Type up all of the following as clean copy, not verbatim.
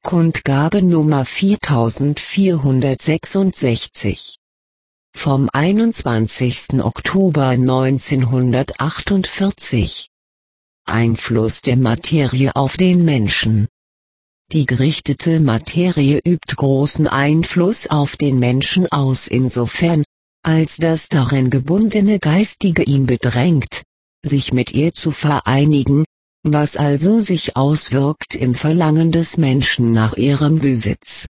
Kundgabe Nummer 4466 vom 21. Oktober 1948. Einfluss der Materie auf den Menschen. Die gerichtete Materie übt großen Einfluss auf den Menschen aus insofern, als das darin gebundene Geistige ihn bedrängt, sich mit ihr zu vereinigen, was also sich auswirkt im Verlangen des Menschen nach ihrem Besitz.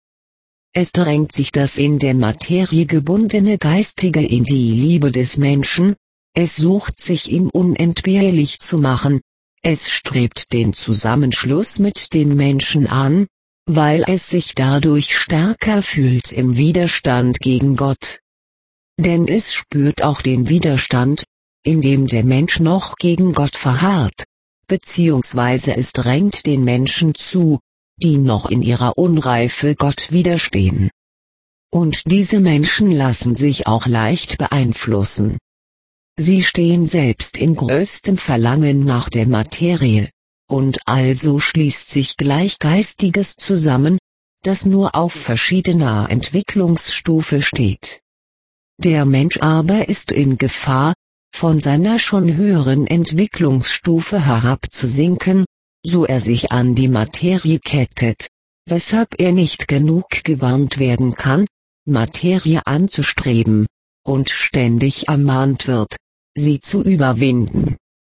Es drängt sich das in der Materie gebundene Geistige in die Liebe des Menschen, es sucht sich ihm unentbehrlich zu machen, es strebt den Zusammenschluss mit dem Menschen an, weil es sich dadurch stärker fühlt im Widerstand gegen Gott. Denn es spürt auch den Widerstand, in dem der Mensch noch gegen Gott verharrt, beziehungsweise es drängt den Menschen zu, die noch in ihrer Unreife Gott widerstehen. Und diese Menschen lassen sich auch leicht beeinflussen. Sie stehen selbst in größtem Verlangen nach der Materie, und also schließt sich Gleichgeistiges zusammen, das nur auf verschiedener Entwicklungsstufe steht. Der Mensch aber ist in Gefahr, von seiner schon höheren Entwicklungsstufe herabzusinken, so er sich an die Materie kettet, weshalb er nicht genug gewarnt werden kann, Materie anzustreben, und ständig ermahnt wird, sie zu überwinden.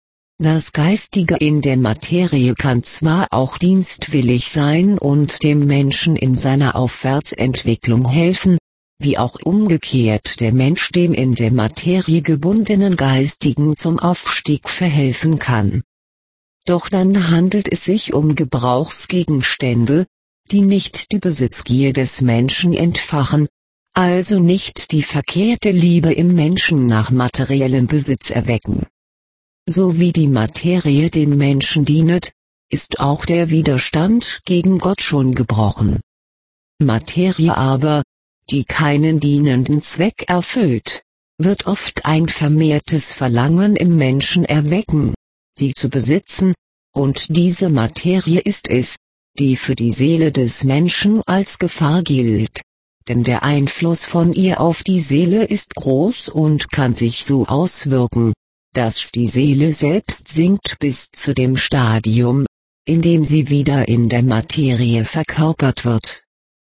Das Geistige in der Materie kann zwar auch dienstwillig sein und dem Menschen in seiner Aufwärtsentwicklung helfen, wie auch umgekehrt der Mensch dem in der Materie gebundenen Geistigen zum Aufstieg verhelfen kann. Doch dann handelt es sich um Gebrauchsgegenstände, die nicht die Besitzgier des Menschen entfachen, also nicht die verkehrte Liebe im Menschen nach materiellem Besitz erwecken. So wie die Materie dem Menschen dienet, ist auch der Widerstand gegen Gott schon gebrochen. Materie aber, die keinen dienenden Zweck erfüllt, wird oft ein vermehrtes Verlangen im Menschen erwecken, sie zu besitzen, und diese Materie ist es, die für die Seele des Menschen als Gefahr gilt, denn der Einfluss von ihr auf die Seele ist groß und kann sich so auswirken, dass die Seele selbst sinkt bis zu dem Stadium, in dem sie wieder in der Materie verkörpert wird.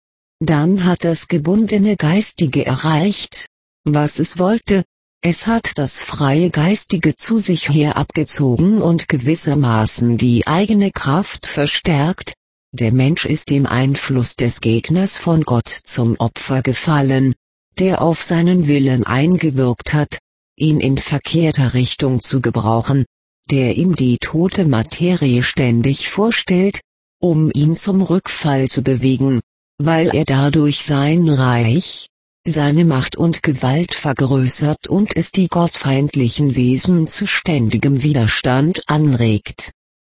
Dann hat das gebundene Geistige erreicht, was es wollte, es hat das freie Geistige zu sich her abgezogen und gewissermaßen die eigene Kraft verstärkt, der Mensch ist dem Einfluss des Gegners von Gott zum Opfer gefallen, der auf seinen Willen eingewirkt hat, ihn in verkehrter Richtung zu gebrauchen, der ihm die tote Materie ständig vorstellt, um ihn zum Rückfall zu bewegen, weil er dadurch sein Reich, seine Macht und Gewalt vergrößert und es die gottfeindlichen Wesen zu ständigem Widerstand anregt.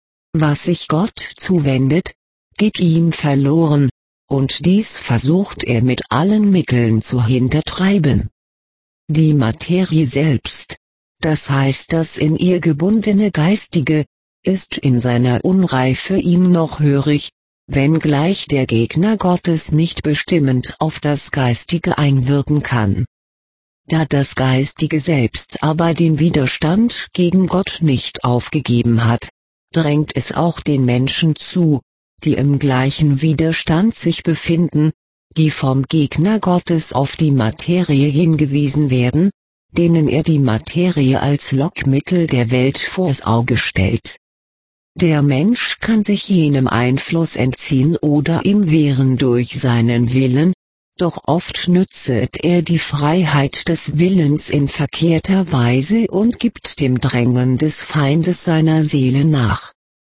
Was sich Gott zuwendet, geht ihm verloren, und dies versucht er mit allen Mitteln zu hintertreiben. Die Materie selbst, das heißt das in ihr gebundene Geistige, ist in seiner Unreife ihm noch hörig, wenngleich der Gegner Gottes nicht bestimmend auf das Geistige einwirken kann. Da das Geistige selbst aber den Widerstand gegen Gott nicht aufgegeben hat, drängt es auch den Menschen zu, die im gleichen Widerstand sich befinden, die vom Gegner Gottes auf die Materie hingewiesen werden, denen er die Materie als Lockmittel der Welt vors Auge stellt. Der Mensch kann sich jenem Einfluss entziehen oder ihm wehren durch seinen Willen, doch oft nützet er die Freiheit des Willens in verkehrter Weise und gibt dem Drängen des Feindes seiner Seele nach.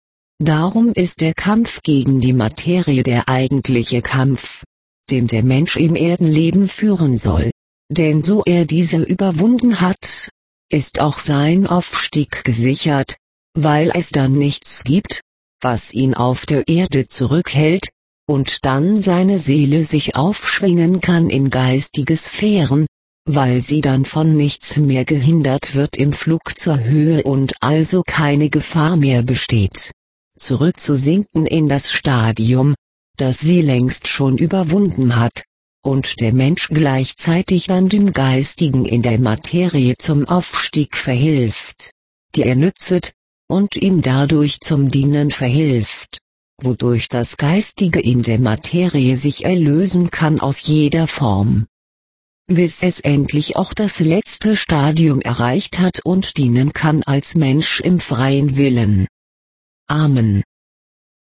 Darum ist der Kampf gegen die Materie der eigentliche Kampf, den der Mensch im Erdenleben führen soll, denn so er diese überwunden hat, ist auch sein Aufstieg gesichert, weil es dann nichts gibt, was ihn auf der Erde zurückhält, und dann seine Seele sich aufschwingen kann in geistige Sphären, weil sie dann von nichts mehr gehindert wird im Flug zur Höhe und also keine Gefahr mehr besteht, zurückzusinken in das Stadium, das sie längst schon überwunden hat, und der Mensch gleichzeitig dann dem Geistigen in der Materie zum Aufstieg verhilft, die er nützet, und ihm dadurch zum Dienen verhilft, wodurch das Geistige in der Materie sich erlösen kann aus jeder Form, bis es endlich auch das letzte Stadium erreicht hat und dienen kann als Mensch im freien Willen. Amen.